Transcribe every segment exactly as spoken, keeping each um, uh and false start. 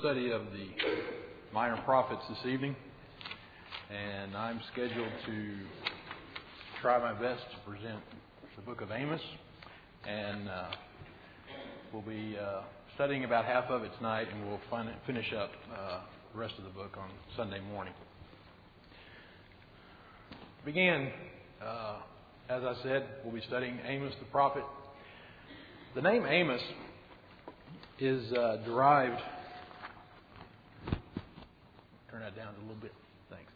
study of the minor prophets this evening, and I'm scheduled to try my best to present the book of Amos, and uh, we'll be uh, studying about half of it tonight, and we'll fin- finish up uh, the rest of the book on Sunday morning. To begin, uh, as I said, we'll be studying Amos the prophet. The name Amos is uh, derived... Turn that down a little bit. Thanks.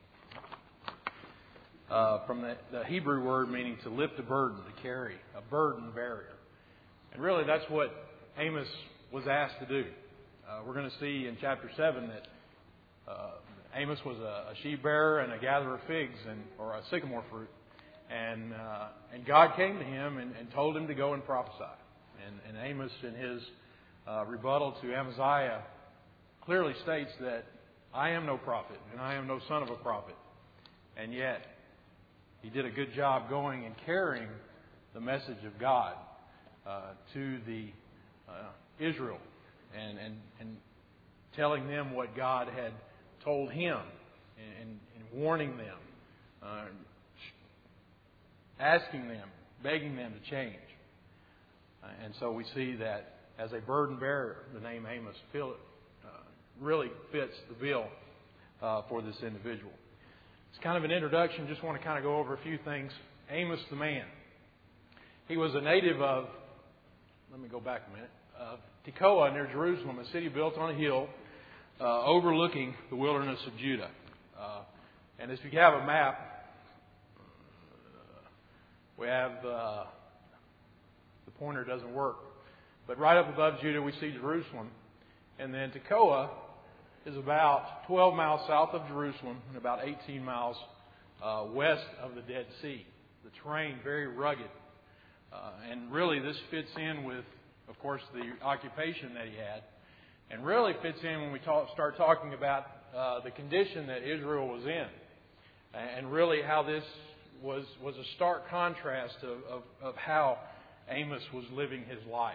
Uh, from the, the Hebrew word meaning to lift a burden, to carry, a burden barrier. And really that's what Amos was asked to do. Uh, we're going to see in chapter seven that uh, Amos was a, a sheep bearer and a gatherer of figs, and or a sycamore fruit. And uh, and God came to him and, and told him to go and prophesy. And, and Amos, in his uh, rebuttal to Amaziah, clearly states that I am no prophet, and I am no son of a prophet. And yet, he did a good job going and carrying the message of God uh, to the uh, Israel, and, and and telling them what God had told him, and, and warning them, uh, asking them, begging them to change. Uh, and so we see that as a burden bearer, the name Amos feel, uh, really fits the bill uh, for this individual. It's kind of an introduction. Just want to kind of go over a few things. Amos the man. He was a native of, let me go back a minute, of Tekoa near Jerusalem, a city built on a hill uh, overlooking the wilderness of Judah. Uh, and if you have a map, we have, uh, the pointer doesn't work, but right up above Judah we see Jerusalem. And then Tekoa is about twelve miles south of Jerusalem and about eighteen miles uh, west of the Dead Sea. The terrain very rugged. Uh, and really this fits in with, of course, the occupation that he had. And really fits in when we talk, start talking about uh, the condition that Israel was in. And really how this was, was a stark contrast of, of, of how Amos was living his life.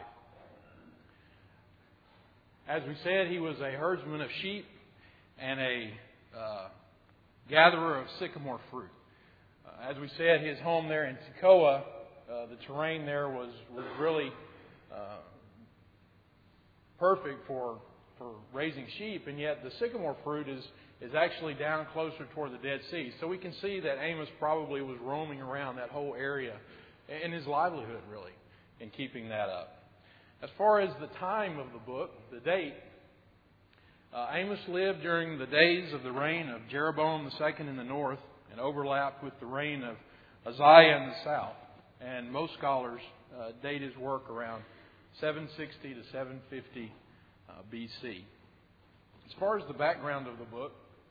As we said, he was a herdsman of sheep and a uh, gatherer of sycamore fruit. Uh, as we said, his home there in Tekoa, uh, the terrain there was, was really uh, perfect for for raising sheep, and yet the sycamore fruit is, is actually down closer toward the Dead Sea. So we can see that Amos probably was roaming around that whole area in his livelihood, really, in keeping that up. As far as the time of the book, the date, uh, Amos lived during the days of the reign of Jeroboam the second in the north and overlapped with the reign of Uzziah in the south. And most scholars uh, date his work around seven sixty to seven fifty uh, B C. As far as the background of the book,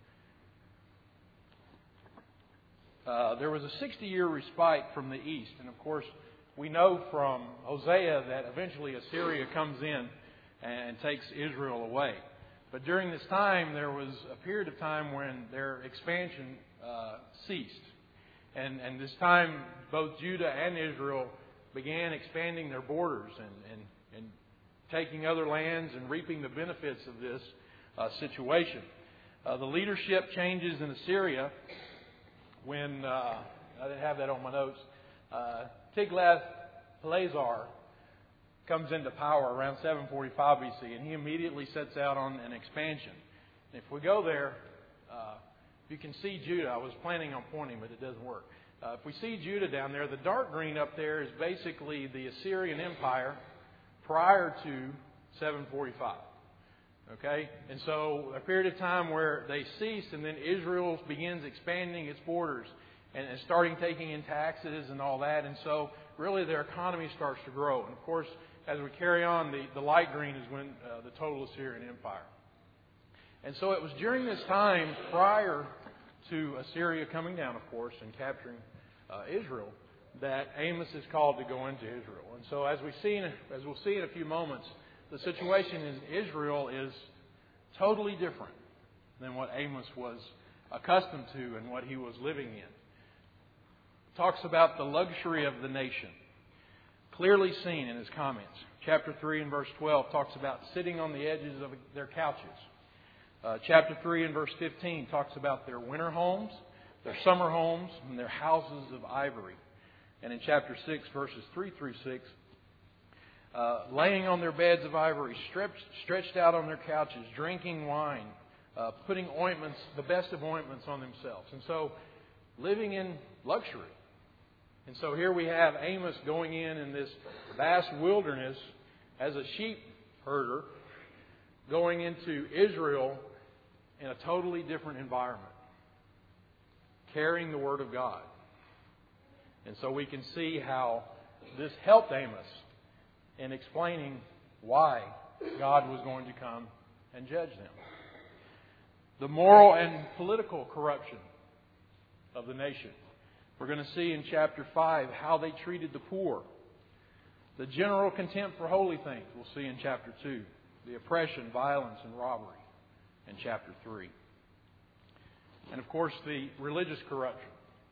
uh, there was a sixty-year respite from the east. And of course, we know from Hosea that eventually Assyria comes in and takes Israel away. But during this time, there was a period of time when their expansion uh, ceased. And, and this time, both Judah and Israel began expanding their borders and, and, and taking other lands and reaping the benefits of this uh, situation. Uh, the leadership changes in Assyria when, uh, I didn't have that on my notes, uh, Tiglath-Pileser comes into power around seven forty-five B C, and he immediately sets out on an expansion. And if we go there, uh, you can see Judah. I was planning on pointing, but it doesn't work. Uh, if we see Judah down there, the dark green up there is basically the Assyrian Empire prior to seven forty-five. Okay? And so a period of time where they cease, and then Israel begins expanding its borders and, and starting taking in taxes and all that. And so really their economy starts to grow. And of course, as we carry on, the, the light green is when uh, the total Assyrian Empire. And so it was during this time prior to Assyria coming down, of course, and capturing uh, Israel, that Amos is called to go into Israel. And so as we see, in, as we'll see in a few moments, the situation in Israel is totally different than what Amos was accustomed to and what he was living in. It talks about the luxury of the nation, clearly seen in his comments. Chapter three and verse twelve talks about sitting on the edges of their couches. Uh, chapter three and verse fifteen talks about their winter homes, their summer homes, and their houses of ivory. And in chapter six, verses three through six, uh, laying on their beds of ivory, stretched, stretched out on their couches, drinking wine, uh, putting ointments, the best of ointments on themselves. And so, living in luxury. And so here we have Amos going in in this vast wilderness as a sheep herder, going into Israel in a totally different environment, carrying the Word of God. And so we can see how this helped Amos in explaining why God was going to come and judge them. The moral and political corruption of the nation. We're going to see in chapter five how they treated the poor. The general contempt for holy things, we'll see in chapter two. The oppression, violence, and robbery in chapter three. And of course, the religious corruption.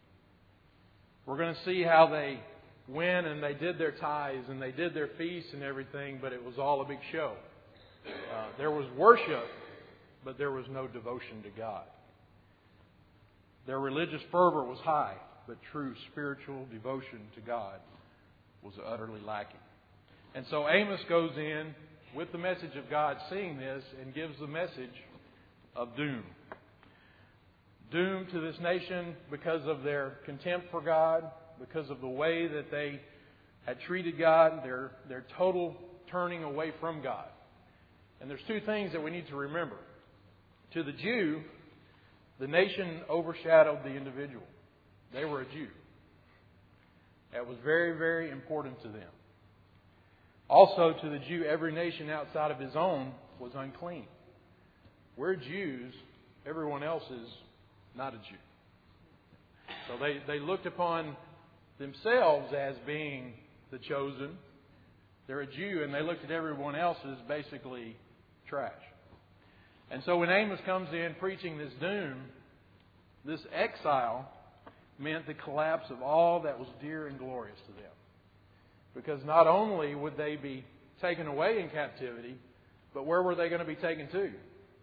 We're going to see how they went and they did their tithes and they did their feasts and everything, but it was all a big show. Uh, there was worship, but there was no devotion to God. Their religious fervor was high, but true spiritual devotion to God was utterly lacking. And so Amos goes in with the message of God, seeing this, and gives the message of doom. Doom to this nation because of their contempt for God, because of the way that they had treated God, their, their total turning away from God. And there's two things that we need to remember. To the Jew, the nation overshadowed the individual. They were a Jew. That was very, very important to them. Also, to the Jew, every nation outside of his own was unclean. We're Jews. Everyone else is not a Jew. So they, they looked upon themselves as being the chosen. They're a Jew, and they looked at everyone else as basically trash. And so when Amos comes in preaching this doom, this exile meant the collapse of all that was dear and glorious to them. Because not only would they be taken away in captivity, but where were they going to be taken to?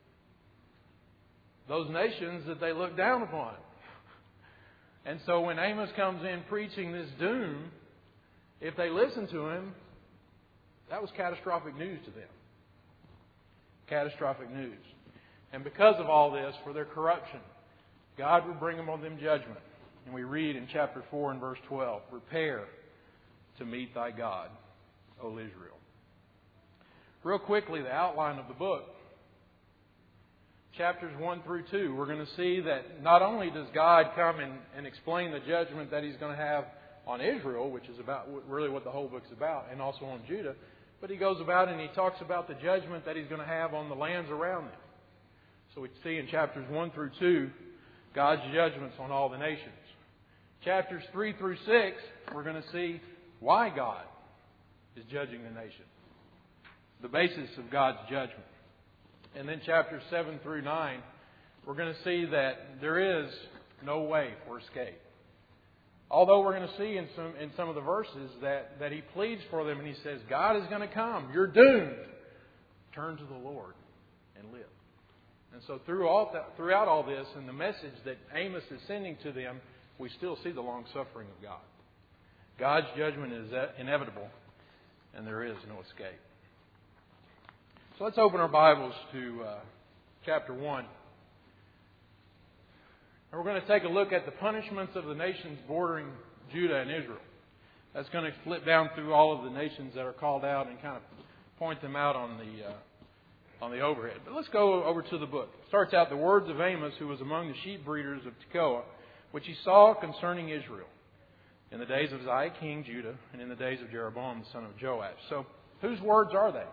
Those nations that they looked down upon. And so when Amos comes in preaching this doom, if they listened to him, that was catastrophic news to them. Catastrophic news. And because of all this, for their corruption, God would bring them on them judgment. And we read in chapter four and verse twelve, prepare to meet thy God, O Israel. Real quickly, the outline of the book. Chapters one through two, we're going to see that not only does God come and, and explain the judgment that He's going to have on Israel, which is about really what the whole book's about, and also on Judah, but He goes about and He talks about the judgment that He's going to have on the lands around them. So we see in chapters one through two, God's judgments on all the nations. Chapters three through six, we're going to see why God is judging the nation. The basis of God's judgment. And then chapters seven through nine, we're going to see that there is no way for escape. Although we're going to see in some in some of the verses that, that He pleads for them and He says, God is going to come. You're doomed. Turn to the Lord and live. And so through all that, throughout all this and the message that Amos is sending to them, we still see the long suffering of God. God's judgment is inevitable, and there is no escape. So let's open our Bibles to uh, chapter one. And we're going to take a look at the punishments of the nations bordering Judah and Israel. That's going to flip down through all of the nations that are called out and kind of point them out on the uh, on the overhead. But let's go over to the book. It starts out, the words of Amos, who was among the sheep breeders of Tekoa, which he saw concerning Israel in the days of Uzziah king Judah and in the days of Jeroboam the son of Joash. So whose words are they?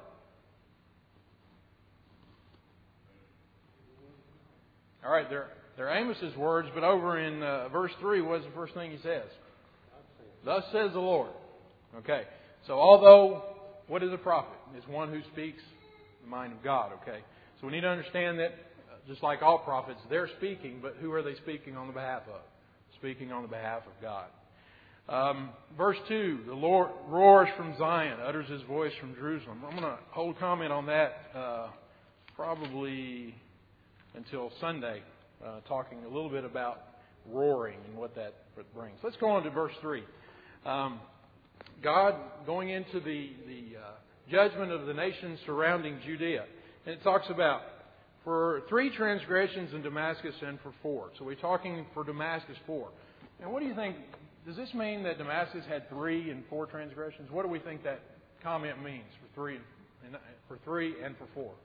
All right, they're, they're Amos's words, but over in uh, verse three, what's the first thing he says? Thus says the Lord. Okay, so although, what is a prophet? It's one who speaks the mind of God, okay? So we need to understand that, uh, just like all prophets, they're speaking, but who are they speaking on the behalf of? Speaking on the behalf of God. Um, verse two, the Lord roars from Zion, utters His voice from Jerusalem. I'm going to hold comment on that uh, probably until Sunday, uh, talking a little bit about roaring and what that brings. Let's go on to verse three. Um, God going into the, the uh, judgment of the nations surrounding Judea. And it talks about for three transgressions in Damascus and for four. So we're talking for Damascus four. And what do you think? Does this mean that Damascus had three and four transgressions? What do we think that comment means for three and for three and for four?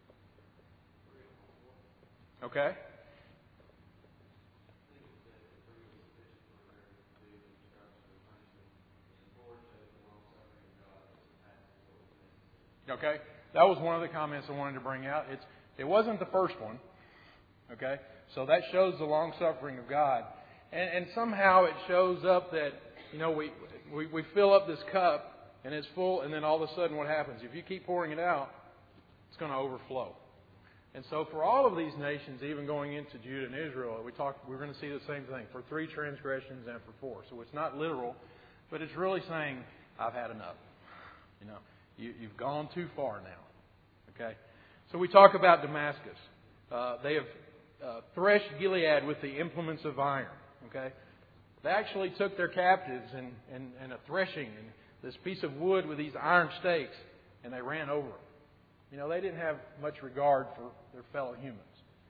Okay. Okay, that was one of the comments I wanted to bring out. It's it wasn't the first one. Okay, so that shows the long suffering of God, and, and somehow it shows up that you know we, we we fill up this cup and it's full, and then all of a sudden what happens? If you keep pouring it out, it's going to overflow. And so for all of these nations, even going into Judah and Israel, we talk we're going to see the same thing for three transgressions and for four. So it's not literal, but it's really saying I've had enough. You know. You, you've gone too far now. Okay? So we talk about Damascus. Uh, they have uh, threshed Gilead with the implements of iron. Okay? They actually took their captives and, and, and a threshing and this piece of wood with these iron stakes, and they ran over them. You know, they didn't have much regard for their fellow humans.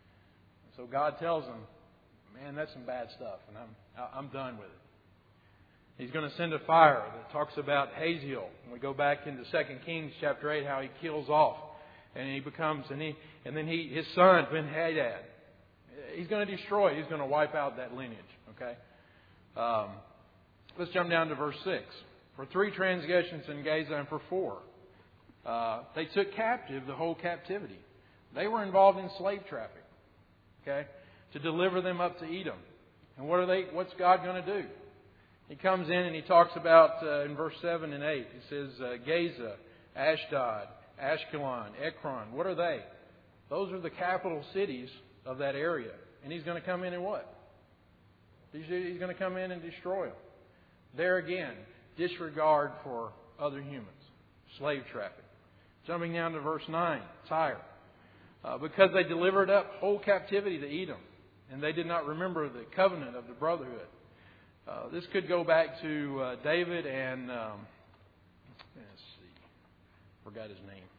So God tells them, man, that's some bad stuff, and I'm I'm done with it. He's going to send a fire that talks about Hazael. And we go back into Second Kings chapter eight, how he kills off. And he becomes, and he, and then he, his son, Ben-Hadad. He's going to destroy, he's going to wipe out that lineage. Okay? Um, let's jump down to verse six. For three transgressions in Gaza and for four. Uh, they took captive the whole captivity. They were involved in slave traffic. Okay? To deliver them up to Edom. And what are they, what's God going to do? He comes in and he talks about, uh, in verse seven and eight, he says, uh, Gaza, Ashdod, Ashkelon, Ekron. What are they? Those are the capital cities of that area. And he's going to come in and what? He's, he's going to come in and destroy them. There again, disregard for other humans. Slave traffic. Jumping down to verse nine, Tyre. Uh, because they delivered up whole captivity to Edom. And they did not remember the covenant of the brotherhood. Uh, this could go back to uh, David and, um, let's see, forgot his name.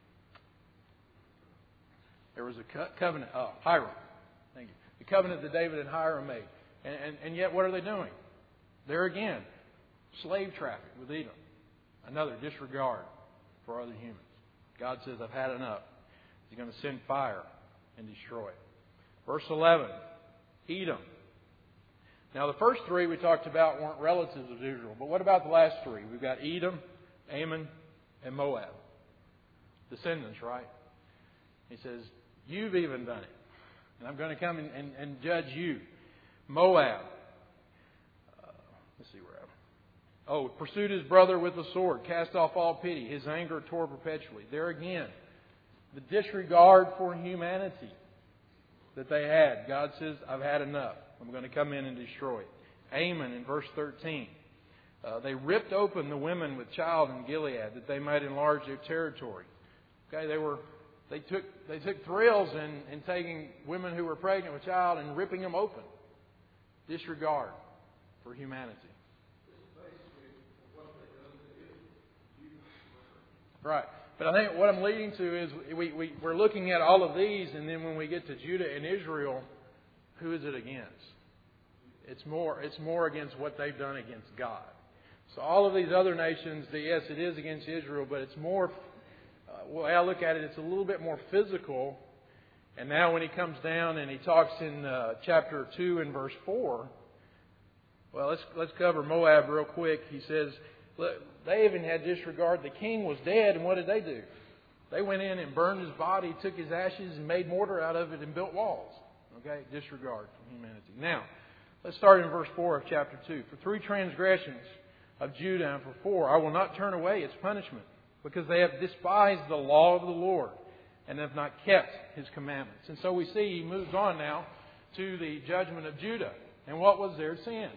There was a co- covenant, oh, Hiram. Thank you. The covenant that David and Hiram made. And, and, and yet what are they doing? There again, slave traffic with Edom. Another disregard for other humans. God says, I've had enough. He's going to send fire and destroy it. Verse eleven, Edom. Now, the first three we talked about weren't relatives of Israel. But what about the last three? We've got Edom, Ammon, and Moab. Descendants, right? He says, you've even done it. And I'm going to come and, and, and judge you. Moab. Uh, let's see where I'm. Oh, pursued his brother with a sword. Cast off all pity. His anger tore perpetually. There again, the disregard for humanity that they had. God says, I've had enough. I'm going to come in and destroy it. Ammon in verse thirteen. Uh, they ripped open the women with child in Gilead that they might enlarge their territory. Okay, they were they took they took thrills in, in taking women who were pregnant with child and ripping them open. Disregard for humanity. Right. But I think what I'm leading to is we, we, we're looking at all of these, and then when we get to Judah and Israel, who is it against? It's more, it's more against what they've done against God. So all of these other nations, yes, it is against Israel, but it's more, uh, well, I look at it, it's a little bit more physical. And now when he comes down and he talks in uh, chapter two and verse four, well, let's let's cover Moab real quick. He says, look, they even had disregard. The king was dead, and what did they do? They went in and burned his body, took his ashes, and made mortar out of it and built walls. Okay, disregard for humanity. Now, let's start in verse four of chapter two. For three transgressions of Judah and for four, I will not turn away its punishment, because they have despised the law of the Lord and have not kept His commandments. And so we see he moves on now to the judgment of Judah. And what was their sin?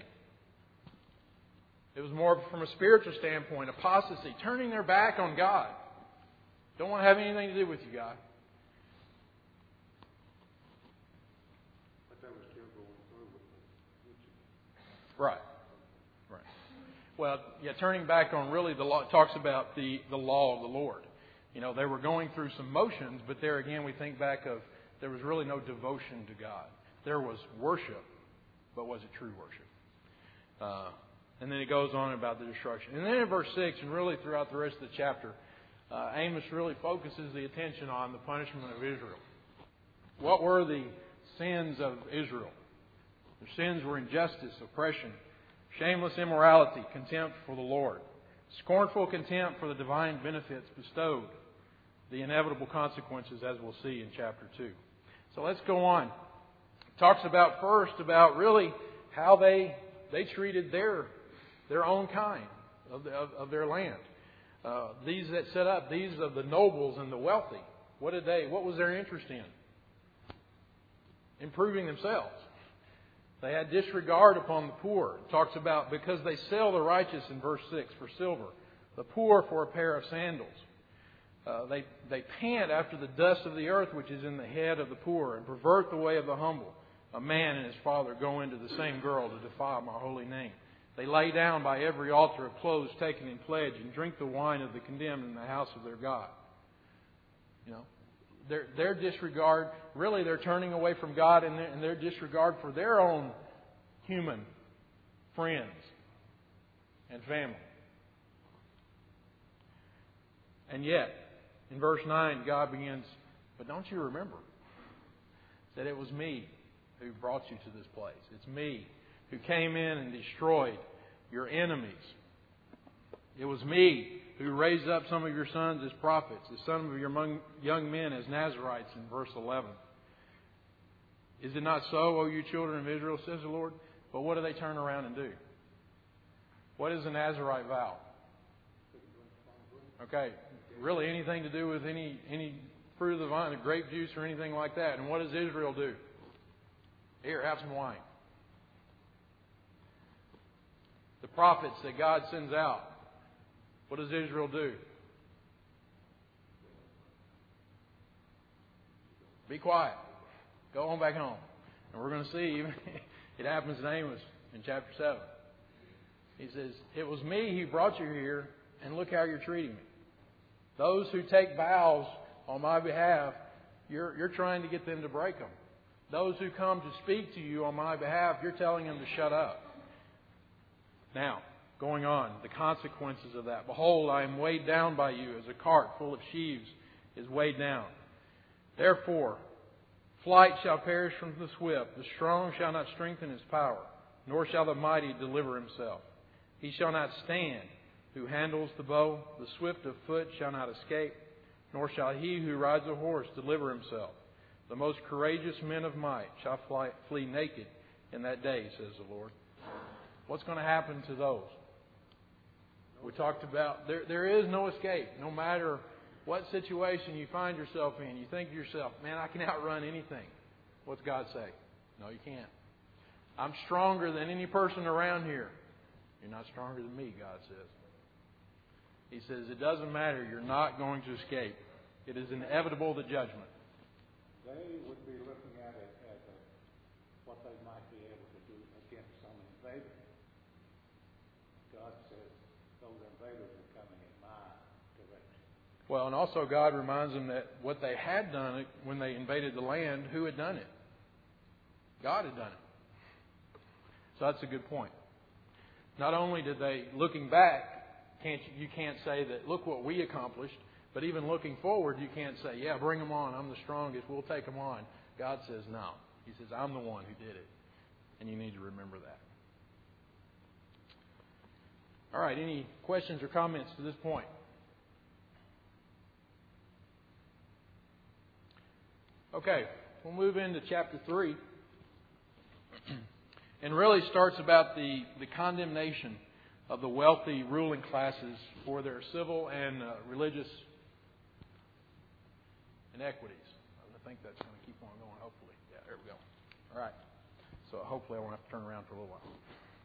It was more from a spiritual standpoint, apostasy, turning their back on God. Don't want to have anything to do with you, God. Right. Right. Well, yeah, turning back on really the law, it talks about the, the law of the Lord. You know, they were going through some motions, but there again we think back of there was really no devotion to God. There was worship, but was it true worship? Uh, and then it goes on about the destruction. And then in verse six, and really throughout the rest of the chapter, uh, Amos really focuses the attention on the punishment of Israel. What were the sins of Israel? Their sins were injustice, oppression, shameless immorality, contempt for the Lord, scornful contempt for the divine benefits bestowed, the inevitable consequences, as we'll see in chapter two. So let's go on. It talks about first about really how they they treated their their own kind of, the, of, of their land. Uh, these that set up, these of the nobles and the wealthy. What did they? What was their interest in? Improving themselves. They had disregard upon the poor. It talks about because they sell the righteous in verse six for silver, the poor for a pair of sandals. Uh, they they pant after the dust of the earth which is in the head of the poor, and pervert the way of the humble. A man and his father go into the same girl to defile my holy name. They lay down by every altar of clothes taken in pledge, and drink the wine of the condemned in the house of their God. You know, their their disregard, really they're turning away from God, and their, and their disregard for their own human friends and family. And yet, in verse nine, God begins, but don't you remember that it was me who brought you to this place? It's me who came in and destroyed your enemies. It was me who raised up some of your sons as prophets, some of your young men as Nazarites in verse eleven. Is it not so, O you children of Israel, says the Lord? But what do they turn around and do? What is a Nazarite vow? Okay, really anything to do with any any fruit of the vine, grape juice or anything like that. And what does Israel do? Here, have some wine. The prophets that God sends out, what does Israel do? Be quiet. Go on back home. And we're going to see, even it happens in Amos in chapter seven. He says, it was me who brought you here, and look how you're treating me. Those who take vows on my behalf, you're, you're trying to get them to break them. Those who come to speak to you on my behalf, you're telling them to shut up. Now, going on, the consequences of that. Behold, I am weighed down by you as a cart full of sheaves is weighed down. Therefore, flight shall perish from the swift. The strong shall not strengthen his power, nor shall the mighty deliver himself. He shall not stand who handles the bow. The swift of foot shall not escape, nor shall he who rides a horse deliver himself. The most courageous men of might shall fly, flee naked in that day, says the Lord. What's going to happen to those? We talked about there, there is no escape. No matter what situation you find yourself in, you think to yourself, man, I can outrun anything. What's God say? No, you can't. I'm stronger than any person around here. You're not stronger than me, God says. He says, it doesn't matter. You're not going to escape. It is inevitable, the judgment. They would be looking at it as a, what they might be able to do against some invader. God says, those invaders are coming in my direction. Well, and also God reminds them that what they had done when they invaded the land, who had done it? God had done it. So that's a good point. Not only did they, looking back, can't you, you can't say that, look what we accomplished, but even looking forward, you can't say, yeah, bring them on. I'm the strongest. We'll take them on. God says, no. He says, I'm the one who did it. And you need to remember that. All right, any questions or comments to this point? Okay, we'll move into chapter three. And really starts about the, the condemnation of the wealthy ruling classes for their civil and uh, religious inequities. I think that's going to keep on going, hopefully. Yeah, there we go. All right. So hopefully I won't have to turn around for a little while.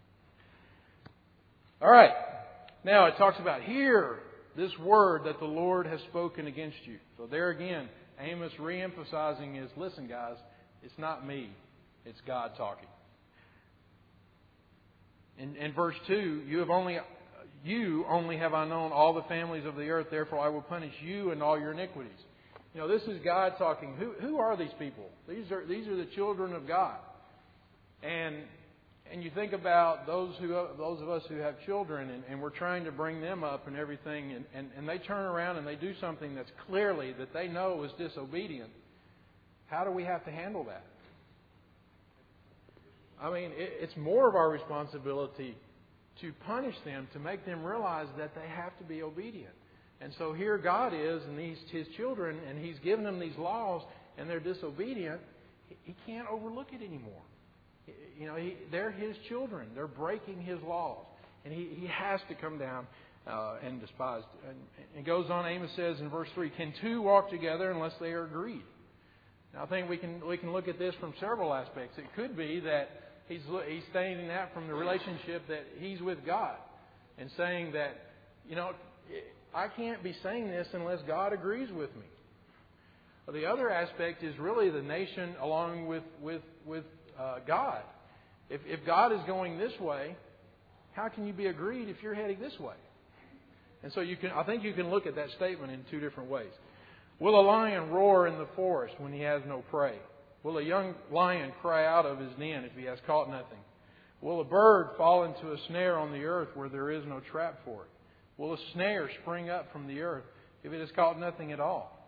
All right. Now it talks about, hear this word that the Lord has spoken against you. So there again, Amos re-emphasizing is, listen guys, it's not me. It's God talking. In, in verse two, you have only you only have I known all the families of the earth, therefore I will punish you and all your iniquities. You know, this is God talking. Who who are these people? These are these are the children of God. And and you think about those who those of us who have children, and, and we're trying to bring them up and everything, and, and, and they turn around and they do something that's clearly that they know is disobedient. How do we have to handle that? I mean, it, it's more of our responsibility to punish them, to make them realize that they have to be obedient. And so here God is, and these His children, and He's given them these laws, and they're disobedient. He can't overlook it anymore. You know, he, they're His children. They're breaking His laws. And He, he has to come down uh, and despise. And it goes on, Amos says in verse three, can two walk together unless they are agreed? Now, I think we can we can look at this from several aspects. It could be that he's he's stating that from the relationship that he's with God, and saying that, you know, I can't be saying this unless God agrees with me. Well, the other aspect is really the nation along with with with uh, God. If if God is going this way, how can you be agreed if you're heading this way? And so you can I think you can look at that statement in two different ways. Will a lion roar in the forest when he has no prey? Will a young lion cry out of his den if he has caught nothing? Will a bird fall into a snare on the earth where there is no trap for it? Will a snare spring up from the earth if it has caught nothing at all?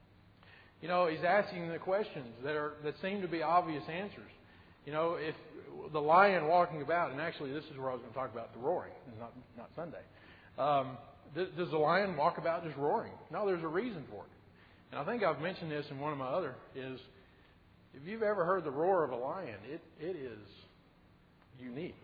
You know, he's asking the questions that are that seem to be obvious answers. You know, if the lion walking about, and actually this is where I was going to talk about the roaring, not not Sunday. Um, does the lion walk about just roaring? No, there's a reason for it. And I think I've mentioned this in one of my other, is if you've ever heard the roar of a lion, it it is unique.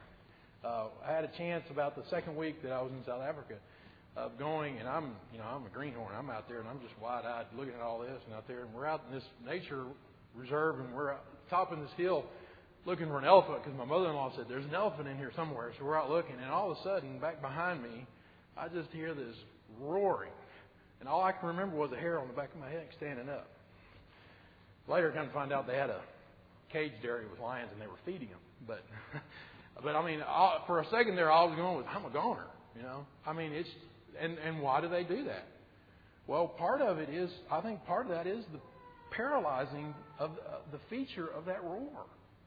Uh, I had a chance about the second week that I was in South Africa of going, and I'm you know I'm a greenhorn. I'm out there and I'm just wide-eyed looking at all this and out there, and we're out in this nature reserve, and we're out topping this hill looking for an elephant because my mother-in-law said there's an elephant in here somewhere. So we're out looking, and all of a sudden, back behind me, I just hear this roaring. And all I can remember was the hair on the back of my head standing up. Later, I kind of find out they had a caged area with lions and they were feeding them. But, but I mean, all, for a second there, all I was going with, I'm a goner, you know. I mean, it's and and why do they do that? Well, part of it is, I think part of that is the paralyzing of uh, the feature of that roar.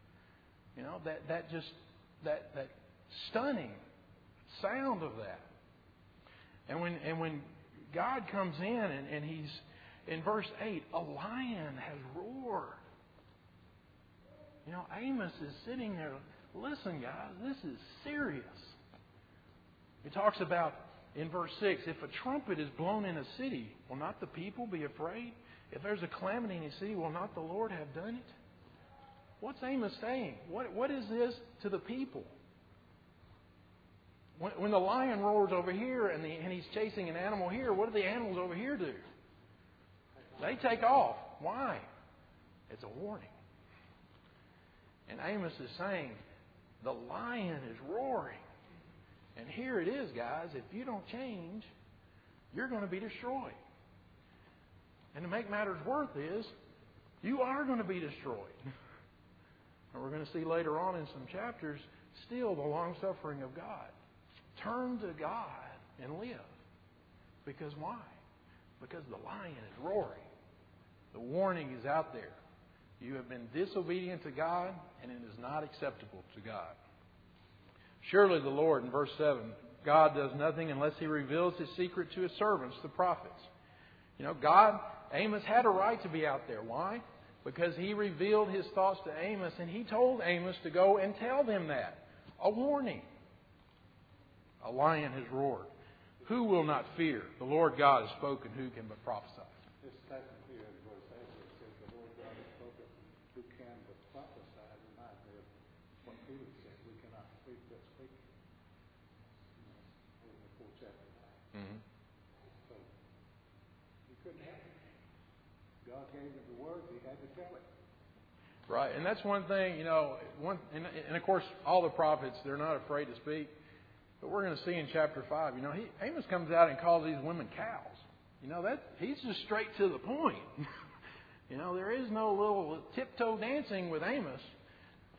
You know, that that just that that stunning sound of that. And when and when God comes in and, and He's, in verse eight, a lion has roared. You know, Amos is sitting there, listen guys, this is serious. He talks about, in verse six, if a trumpet is blown in a city, will not the people be afraid? If there's a calamity in a city, will not the Lord have done it? What's Amos saying? What What is this to the people? When, when the lion roars over here and, the, and he's chasing an animal here, what do the animals over here do? They take off. Why? It's a warning. And Amos is saying, the lion is roaring. And here it is, guys. If you don't change, you're going to be destroyed. And to make matters worse is, you are going to be destroyed. And we're going to see later on in some chapters, still the long-suffering of God. Turn to God and live. Because why? Because the lion is roaring. The warning is out there. You have been disobedient to God, and it is not acceptable to God. Surely the Lord, in verse seven, God does nothing unless He reveals His secret to His servants, the prophets. You know, God, Amos had a right to be out there. Why? Because He revealed His thoughts to Amos, and He told Amos to go and tell them that. A warning. A lion has roared. Who will not fear? The Lord God has spoken. Who can but prophesy? This second here in verse eight, where it says, the Lord God has spoken. Who can but prophesy? Reminds me of what Peter said. We cannot speak but speak. You know, in the fourth chapter. Mm-hmm. So, he couldn't help it. God gave him the word. He had to tell it. Right. And that's one thing, you know, one, and, and of course, all the prophets, they're not afraid to speak. But we're going to see in chapter five, you know, he, Amos comes out and calls these women cows. You know, that he's just straight to the point. You know, there is no little tiptoe dancing with Amos.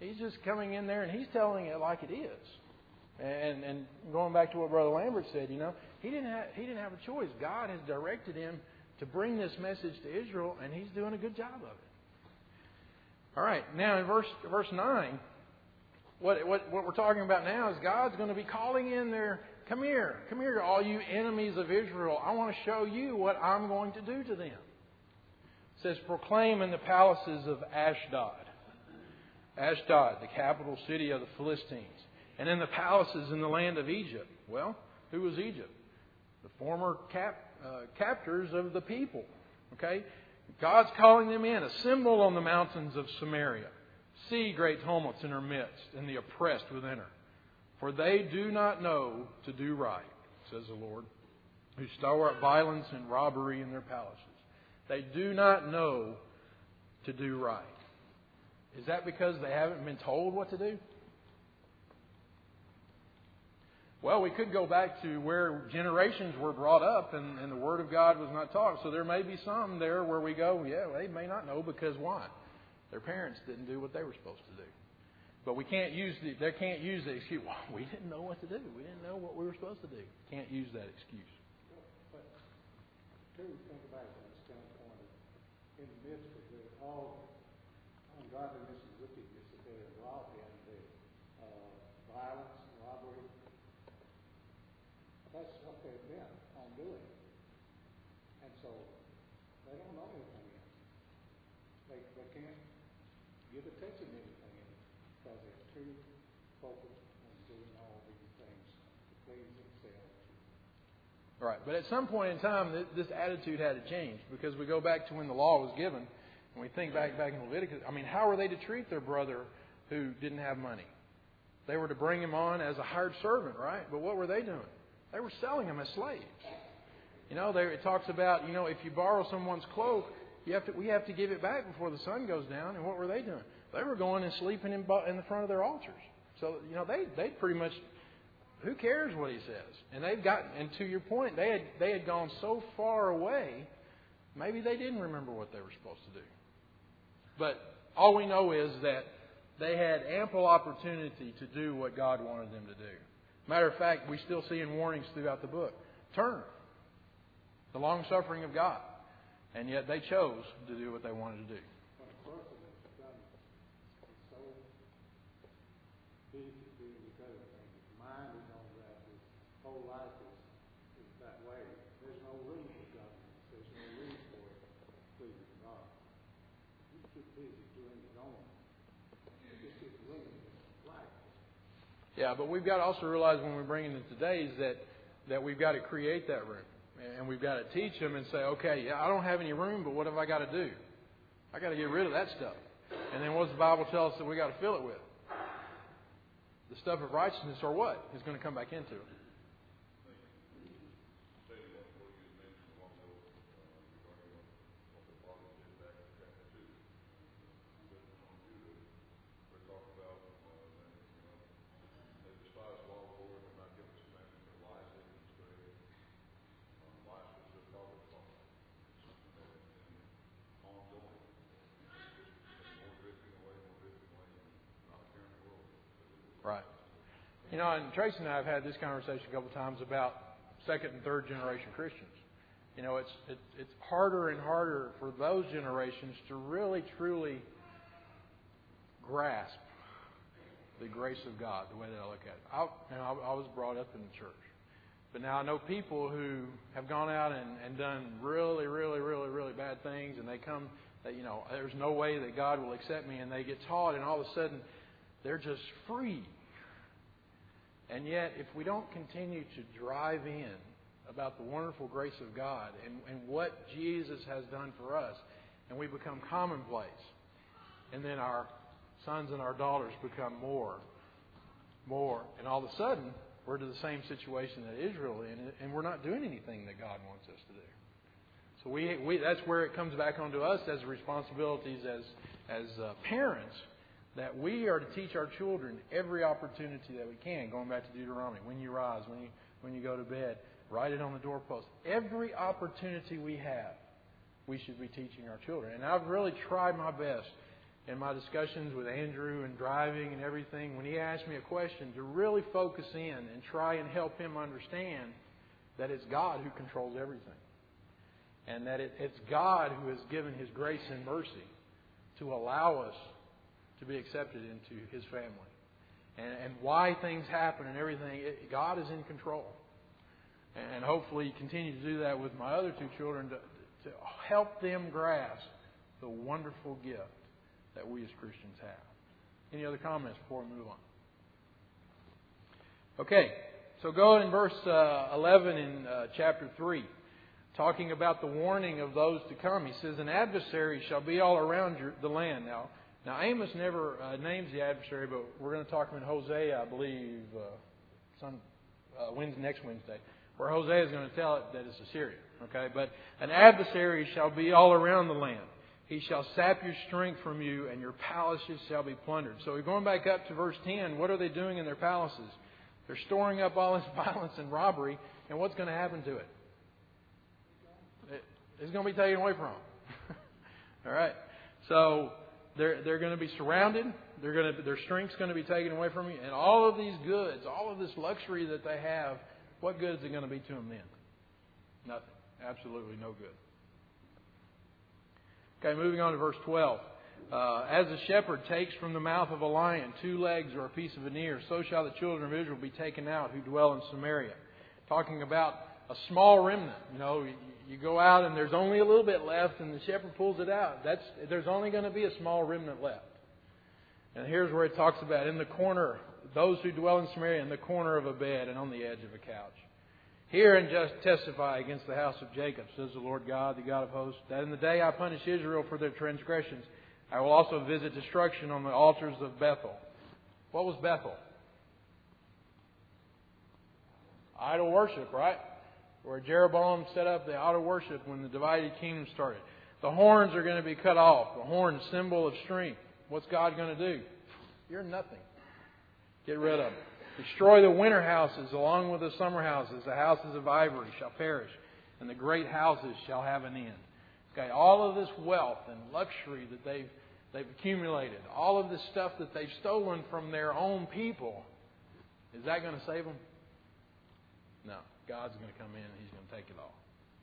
He's just coming in there and he's telling it like it is. And and going back to what Brother Lambert said, you know, he didn't have he didn't have a choice. God has directed him to bring this message to Israel, and he's doing a good job of it. All right, now in verse verse nine, what what what we're talking about now is God's going to be calling in there. Come here, come here, all you enemies of Israel. I want to show you what I'm going to do to them. It says, proclaim in the palaces of Ashdod. Ashdod, the capital city of the Philistines. And in the palaces in the land of Egypt. Well, who was Egypt? The former cap, uh, captors of the people. Okay? God's calling them in. Assemble on the mountains of Samaria. See great tumults in her midst, and the oppressed within her. For they do not know to do right, says the Lord, who store up violence and robbery in their palaces. They do not know to do right. Is that because they haven't been told what to do? Well, we could go back to where generations were brought up and, and the Word of God was not taught. So there may be some there where we go, yeah, they may not know because why? Their parents didn't do what they were supposed to do. But we can't use the, they can't use the excuse, well, we didn't know what to do. We didn't know what we were supposed to do. Can't use that excuse. But to think about it from the standpoint of in the midst of the, all ungodliness and wickedness that they're involved in, the uh, violence and robbery, that's what they're bent on doing. And so they don't know anything else. They, they can't give attention to anything else because they're too focused on doing all these things to please themselves. Right. But at some point in time, this attitude had to change because we go back to when the law was given and we think back back in Leviticus. I mean, how were they to treat their brother who didn't have money? They were to bring him on as a hired servant, right? But what were they doing? They were selling him as slaves. You know, there, it talks about, you know, if you borrow someone's cloak, you have to, we have to give it back before the sun goes down. And what were they doing? They were going and sleeping in, in the front of their altars. So, you know, they they pretty much, who cares what he says? And they've gotten, and to your point, they had they had gone so far away, maybe they didn't remember what they were supposed to do. But all we know is that they had ample opportunity to do what God wanted them to do. Matter of fact, we still see in warnings throughout the book. Turn. The long-suffering of God. And yet they chose to do what they wanted to do. When a person has become so busy doing these other things, his mind is on that, his whole life is, is that way. There's no room for godliness. There's no room for pleasing God. He's too busy doing his own. It just is ruining his life. Yeah, but we've got to also realize when we bring it into today's that, that we've got to create that room. And we've got to teach them and say, okay, yeah, I don't have any room, but what have I got to do? I got to get rid of that stuff. And then what does the Bible tell us that we got to fill it with? The stuff of righteousness, or what is going to come back into it? Right. You know, and Tracy and I have had this conversation a couple of times about second and third generation Christians. You know, it's it, it's harder and harder for those generations to really, truly grasp the grace of God, the way that I look at it. I, you know, I, I was brought up in the church. But now I know people who have gone out and, and done really, really, really, really bad things, and they come, that, you know, there's no way that God will accept me, and they get taught, and all of a sudden they're just free. And yet, if we don't continue to drive in about the wonderful grace of God and, and what Jesus has done for us, and we become commonplace, and then our sons and our daughters become more, more, and all of a sudden, we're to the same situation that Israel is in, and we're not doing anything that God wants us to do. So we, we that's where it comes back onto us as responsibilities as, as uh, parents, that we are to teach our children every opportunity that we can. Going back to Deuteronomy, when you rise, when you when you go to bed, write it on the doorpost. Every opportunity we have, we should be teaching our children. And I've really tried my best in my discussions with Andrew and driving and everything, when he asked me a question, to really focus in and try and help him understand that it's God who controls everything. And that it, it's God who has given His grace and mercy to allow us to be accepted into His family. And, and why things happen and everything, it, God is in control. And hopefully continue to do that with my other two children to, to help them grasp the wonderful gift that we as Christians have. Any other comments before we move on? Okay, so go in verse uh, eleven in uh, chapter three, talking about the warning of those to come. He says, "An adversary shall be all around your, the land." Now, now Amos never uh, names the adversary, but we're going to talk in Hosea, I believe, uh, some, uh, Wednesday, next Wednesday, where Hosea is going to tell it that it's Assyria. Okay, but an adversary shall be all around the land. He shall sap your strength from you, and your palaces shall be plundered. So we're going back up to verse ten. What are they doing in their palaces? They're storing up all this violence and robbery, and what's going to happen to it? it it's going to be taken away from them. All right. So they're they're going to be surrounded. They're going to their strength's going to be taken away from you, and all of these goods, all of this luxury that they have, what good is it going to be to them then? Nothing. Absolutely no good. Okay, moving on to verse twelve. Uh, As a shepherd takes from the mouth of a lion two legs or a piece of veneer, so shall the children of Israel be taken out who dwell in Samaria. Talking about a small remnant. You know, you, you go out and there's only a little bit left, and the shepherd pulls it out. That's there's only going to be a small remnant left. And here's where it talks about in the corner, those who dwell in Samaria, in the corner of a bed and on the edge of a couch. Hear and just testify against the house of Jacob, says the Lord God, the God of hosts, that in the day I punish Israel for their transgressions, I will also visit destruction on the altars of Bethel. What was Bethel? Idol worship, right? Where Jeroboam set up the idol worship when the divided kingdom started. The horns are going to be cut off. The horn, symbol of strength. What's God going to do? You're nothing. Get rid of them. Destroy the winter houses along with the summer houses. The houses of ivory shall perish, and the great houses shall have an end. Okay, all of this wealth and luxury that they've they've accumulated, all of this stuff that they've stolen from their own people, is that going to save them? No. God's going to come in and He's going to take it all.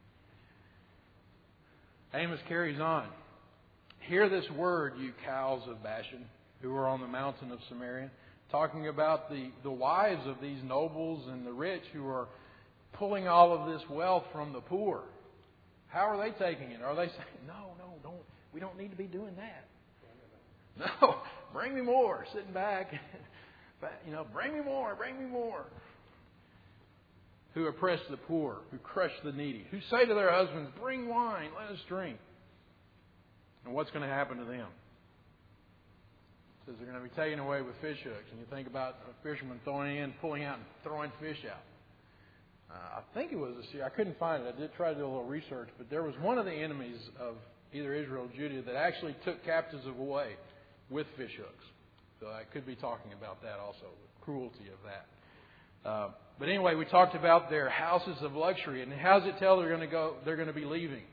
Amos carries on. Hear this word, you cows of Bashan, who are on the mountain of Samaria. Talking about the, the wives of these nobles and the rich who are pulling all of this wealth from the poor. How are they taking it? Are they saying, no, no, don't, we don't need to be doing that? No, bring me more. Sitting back, you know, bring me more, bring me more. Who oppress the poor, who crush the needy, who say to their husbands, bring wine, let us drink. And what's going to happen to them? It says they're going to be taken away with fish hooks. And you think about a fisherman throwing in, pulling out, and throwing fish out. Uh, I think it was this year. I couldn't find it. I did try to do a little research. But there was one of the enemies of either Israel or Judah that actually took captives away with fish hooks. So I could be talking about that also, the cruelty of that. Uh, but anyway, we talked about their houses of luxury. And how does it tell they're going to go? They're going to be leaving?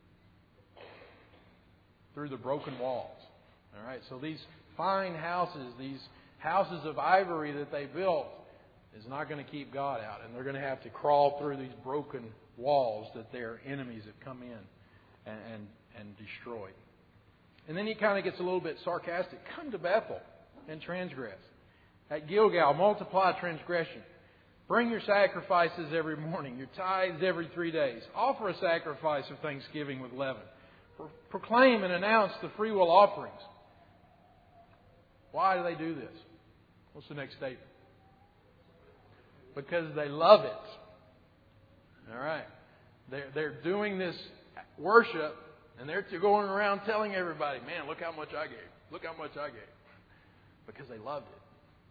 Through the broken walls. All right. So these fine houses, these houses of ivory that they built, is not going to keep God out. And they're going to have to crawl through these broken walls that their enemies have come in and, and, and destroyed. And then he kind of gets a little bit sarcastic. Come to Bethel and transgress. At Gilgal, multiply transgression. Bring your sacrifices every morning, your tithes every three days. Offer a sacrifice of thanksgiving with leaven. Pro- proclaim and announce the freewill offerings. Why do they do this? What's the next statement? Because they love it. All right. They're, they're doing this worship, and they're going around telling everybody, man, look how much I gave. Look how much I gave. Because they loved it.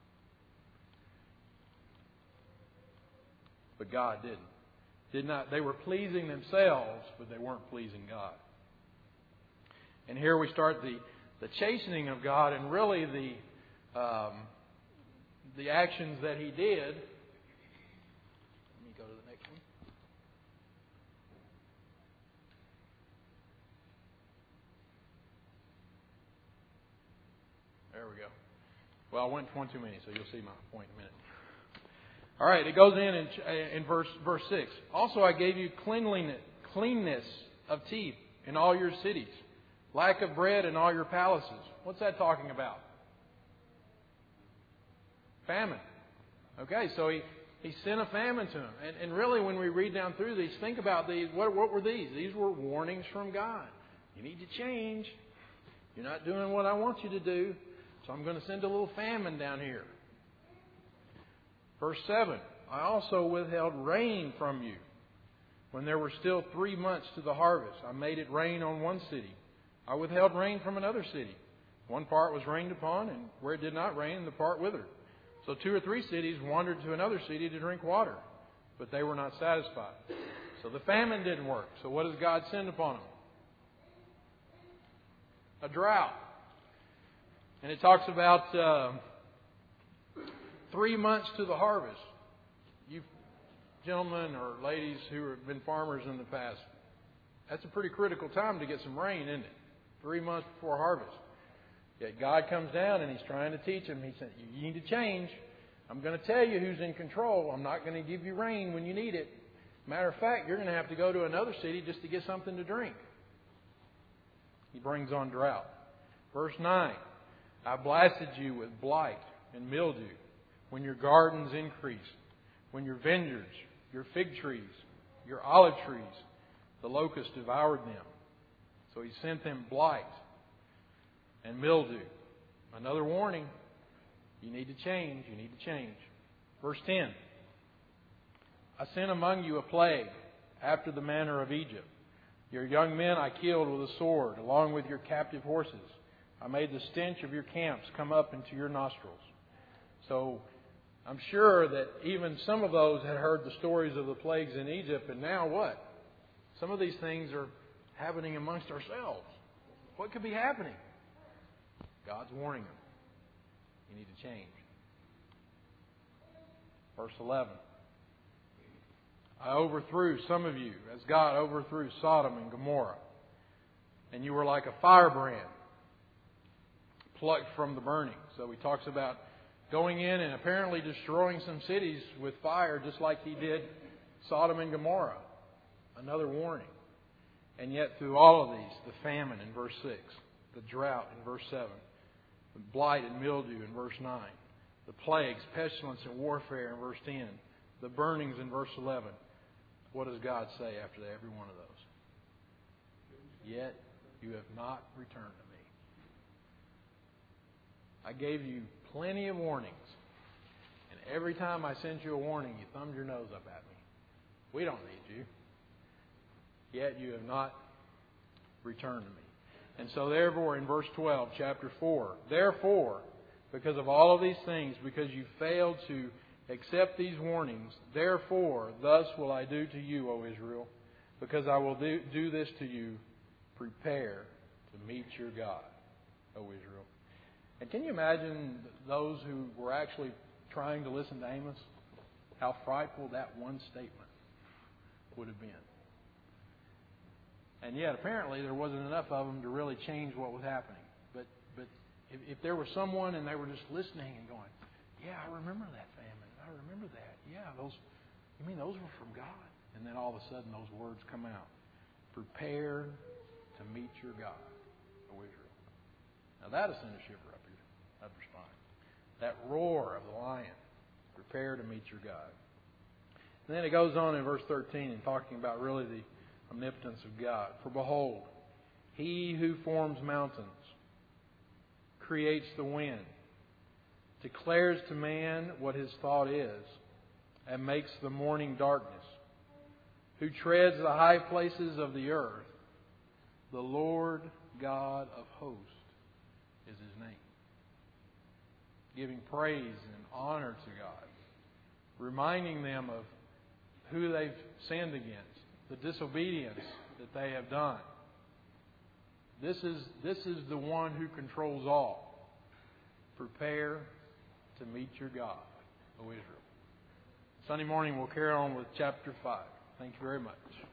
But God didn't. Did not. They were pleasing themselves, but they weren't pleasing God. And here we start the, the chastening of God, and really the um, the actions that He did. Let me go to the next one. There we go. Well, I went one too many, so you'll see my point in a minute. All right, it goes in in, in verse verse six. Also, I gave you cleanliness, cleanness of teeth in all your cities, lack of bread in all your palaces. What's that talking about? Famine. Okay, so he, he sent a famine to them. And, and really, when we read down through these, think about these. What, what were these? These were warnings from God. You need to change. You're not doing what I want you to do. So I'm going to send a little famine down here. Verse seven. I also withheld rain from you. When there were still three months to the harvest, I made it rain on one city. I withheld rain from another city. One part was rained upon, and where it did not rain, the part withered. So two or three cities wandered to another city to drink water, but they were not satisfied. So the famine didn't work. So what does God send upon them? A drought. And it talks about uh, three months to the harvest. You gentlemen or ladies who have been farmers in the past, that's a pretty critical time to get some rain, isn't it? Three months before harvest. Yet God comes down and He's trying to teach them. He said, you need to change. I'm going to tell you who's in control. I'm not going to give you rain when you need it. Matter of fact, you're going to have to go to another city just to get something to drink. He brings on drought. Verse nine. I blasted you with blight and mildew when your gardens increased, when your vineyards, your fig trees, your olive trees, the locusts devoured them. So He sent them blight and mildew. Another warning. You need to change. You need to change. Verse ten. I sent among you a plague after the manner of Egypt. Your young men I killed with a sword, along with your captive horses. I made the stench of your camps come up into your nostrils. So I'm sure that even some of those had heard the stories of the plagues in Egypt, and now what? Some of these things are happening amongst ourselves. What could be happening? God's warning them. You need to change. Verse eleven. I overthrew some of you, as God overthrew Sodom and Gomorrah. And you were like a firebrand plucked from the burning. So He talks about going in and apparently destroying some cities with fire, just like He did Sodom and Gomorrah. Another warning. And yet through all of these, the famine in verse six, the drought in verse seven, the blight and mildew in verse nine, the plagues, pestilence, and warfare in verse ten, the burnings in verse eleven. What does God say after every one of those? Yet you have not returned to me. I gave you plenty of warnings. And every time I sent you a warning, you thumbed your nose up at me. We don't need you. Yet you have not returned to me. And so therefore, in verse twelve, chapter four, therefore, because of all of these things, because you failed to accept these warnings, therefore, thus will I do to you, O Israel, because I will do, do this to you, prepare to meet your God, O Israel. And can you imagine those who were actually trying to listen to Amos? How frightful that one statement would have been. And yet, apparently, there wasn't enough of them to really change what was happening. But but if, if there was someone and they were just listening and going, yeah, I remember that famine. I remember that. Yeah, those. You mean those were from God? And then all of a sudden, those words come out. Prepare to meet your God, O Israel. Now that'll send a shiver up your up your spine. That roar of the lion. Prepare to meet your God. And then it goes on in verse thirteen and talking about really the omnipotence of God. For behold, He who forms mountains, creates the wind, declares to man what his thought is, and makes the morning darkness, who treads the high places of the earth, the Lord God of hosts is His name. Giving praise and honor to God, reminding them of who they've sinned against, the disobedience that they have done. This is, this is the one who controls all. Prepare to meet your God, O Israel. Sunday morning we'll carry on with chapter five. Thank you very much.